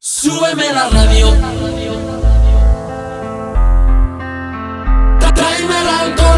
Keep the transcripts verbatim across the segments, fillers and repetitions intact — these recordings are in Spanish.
Súbeme la radio. Tráeme el alcohol.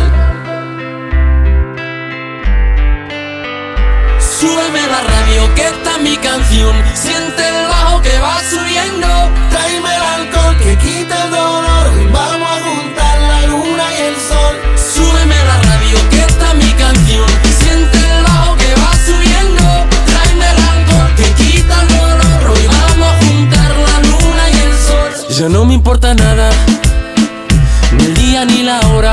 Súbeme la radio, que esta es mi canción. Siente el bajo que va subiendo. Tráeme el alcohol que quita el dolor. Y vamos a juntar la luna y el sol. Súbeme la radio, que esta es mi canción. Siente el bajo que va subiendo. Tráeme el alcohol que quita el dolor. Hoy vamos a juntar la luna y el sol. Ya no me importa nada, ni el día ni la hora.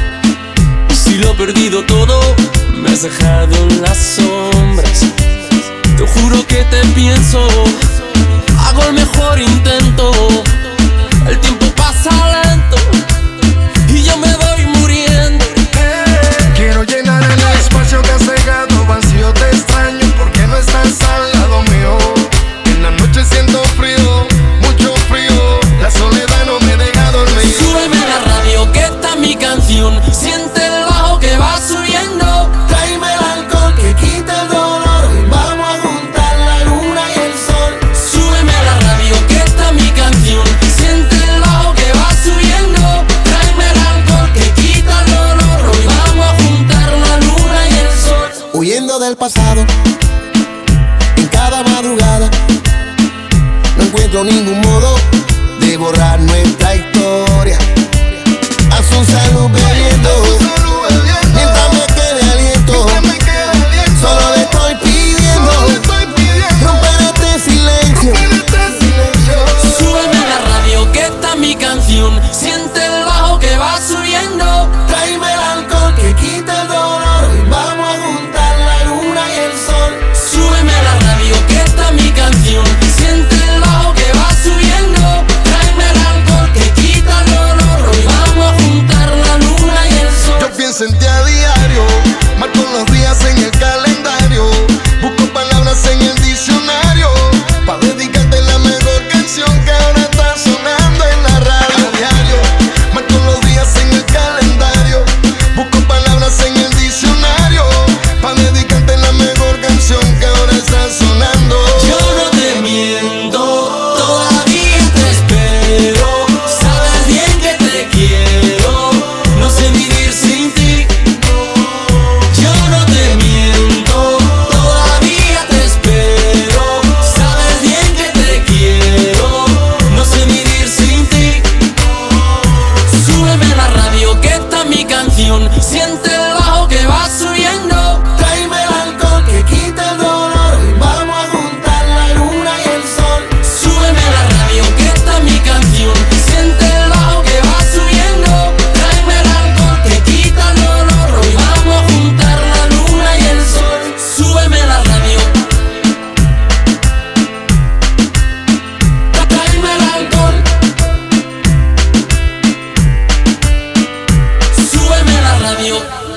Si lo he perdido todo, me has dejado en las sombras. Te juro que te pienso, hago el mejor intento. El tiempo pasa lento y yo me voy muriendo. Quiero llenar el espacio que has dejado vacío. Te extraño porque no estás al lado mío. En la noche siento frío, mucho frío. La soledad no me deja dormir. Súbeme la radio, que esta es mi canción. Siente el bajo que va subiendo. Tráeme el alcohol que quita el dolor. Y vamos a juntar la luna y el sol. Súbeme la radio, que esta es mi canción. Siente el bajo que va subiendo. Tráeme el alcohol que quita el dolor. Hoy vamos a juntar la luna y el sol. Huyendo del pasado, en cada madrugada, no encuentro ningún modo de borrar nuestra historia. A su salud bebiendo, mientras me quede aliento. Solo le estoy pidiendo romper este silencio. Súbeme la radio, que esta es mi canción. Siente el bajo que va subiendo. Tráeme el alcohol que quita el dolor. Y vamos a juntar la luna y el sol. Súbeme la radio, que esta es mi canción. Siente el bajo que va subiendo. Tráeme el alcohol que quita el dolor. Hoy vamos a juntar la luna y el sol. Yo pienso en ti a diario, marco los días en el calendario. Busco palabras en el diccionario pa' dedicarte la mejor canción que ahora está sonando en la radio. A diario, marco los días en el calendario. Busco palabras en el diccionario pa' dedicarte la mejor canción que ahora está sonando. Yo no te miento, todavía te espero. Sabes bien que te quiero, no sé vivir sin ti. Yo no te miento, todavía te espero. Sabes bien que te quiero, no sé vivir sin ti. Súbeme la radio, que esta es mi canción. Siente el bajo que va subiendo. Tráeme el alcohol que quita el dolor. Y vamos a juntar la luna y el sol. Súbeme la radio, que esta es mi canción. Siente el bajo que va subiendo. Tráeme el alcohol que quita el dolor. Hoy vamos a juntar la luna y el sol. Súbeme la radio. Tráeme el alcohol. Súbeme la radio.